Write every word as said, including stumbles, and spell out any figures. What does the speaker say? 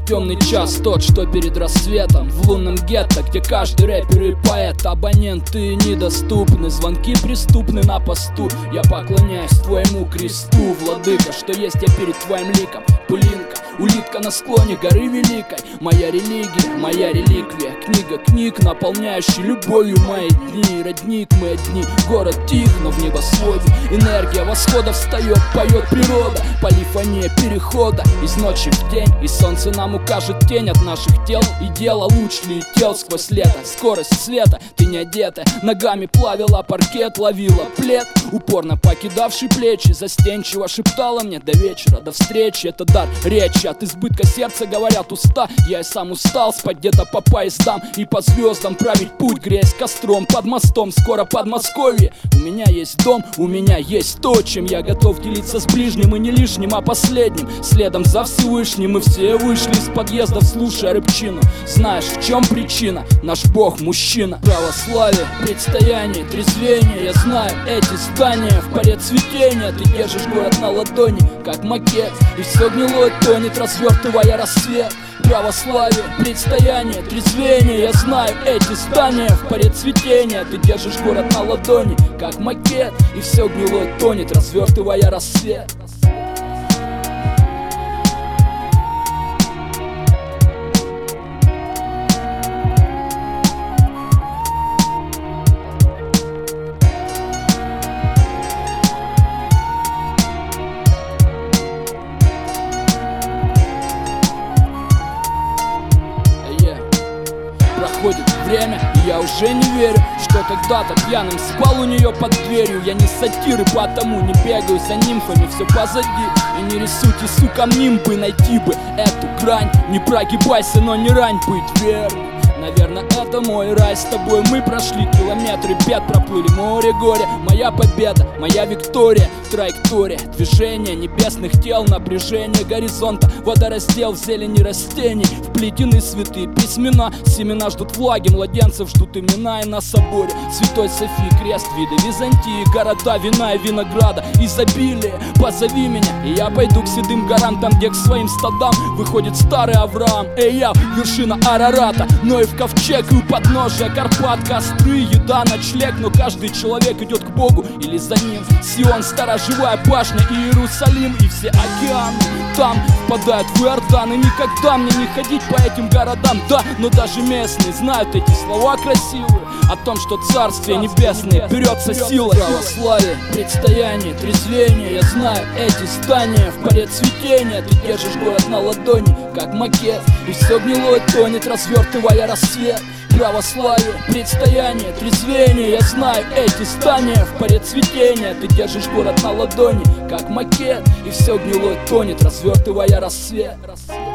темный час, тот, что перед рассветом. В лунном гетто, где каждый рэпер и поэт. Абоненты недоступны, звонки преступны на посту. Я поклоняюсь твоему кресту, владыка, что есть я перед твоим ликом. Пылинка, улитка на склоне горы великой. Моя религия, моя реликвия. Книга книг, наполняющая любовью мои дни. Родник, мы одни, город тих, но в небосводе энергия восхода встает, поет природа. Полифония перехода из ночи в день. И солнце нам укажет тень от наших тел. И дело луч летел сквозь лето. Скорость света, ты не одетая, ногами плавила паркет, ловила плед, упорно покидавший плечи. Застенчиво шептала мне до вечера, до встречи. Это дар речи, от избытка сердца говорят уста. Я и сам устал спать где-то по поездам и по звездам править путь, греясь костром под мостом. Скоро Подмосковье. У меня есть дом, у меня есть то, чем я готов делиться с ближним. И не лишним, а последним. Следом за Всевышним мы все вышли из подъездов, слушая рыбчину. Знаешь, в чем причина? Наш Бог мужчина. Православие, предстояние, трезвение. Я знаю эти здания в паре цветения. Ты держишь город на ладони, как макет, и все гнилое тонет, развертывая рассвет. Православие, предстояние, трезвение. Я знаю эти здания в паре цветения. Ты держишь город на ладони, как макет, и все гнилое тонет, развертывая рассвет. Проходит время, и я уже не верю, что когда-то пьяным спал у нее под дверью. Я не сатир, и потому не бегаю за нимфами, все позади. И не рисуйте, сука, нимбы, найти бы эту грань. Не прогибайся, но не рань, быть верным. Наверное, это мой рай, с тобой мы прошли километры, бед проплыли, море горя. Моя победа, моя виктория, траектория движения небесных тел, напряжение горизонта, водораздел в зелени растений, вплетены святые письмена. Семена ждут влаги, младенцев ждут имена. И на соборе Святой Софии крест, виды Византии, города вина и винограда, изобилие. Позови меня, и я пойду к седым горам, там, где к своим стадам выходит старый Авраам. Эй, я, вершина Арарата, но и в ковчег и у подножия Карпат. Костры, еда, ночлег, но каждый человек идет к Богу или за ним. Сион, сторожевая башня и Иерусалим, и все океаны там впадают в Иордан. И никогда мне не ходить по этим городам, да, но даже местные знают эти слова красивые о том, что Царствие Небесное берется силой. Православие, предстояние, трезвение. Я знаю эти здания в паре цветения. Ты держишь город на ладони, как макет, и все гнилое тонет, развертывая рассвет. Православие, предстояние, трезвение. Я знаю эти здания в паре цветения. Ты держишь город на ладони, как макет, и все гнилое тонет, развертывая рассвет.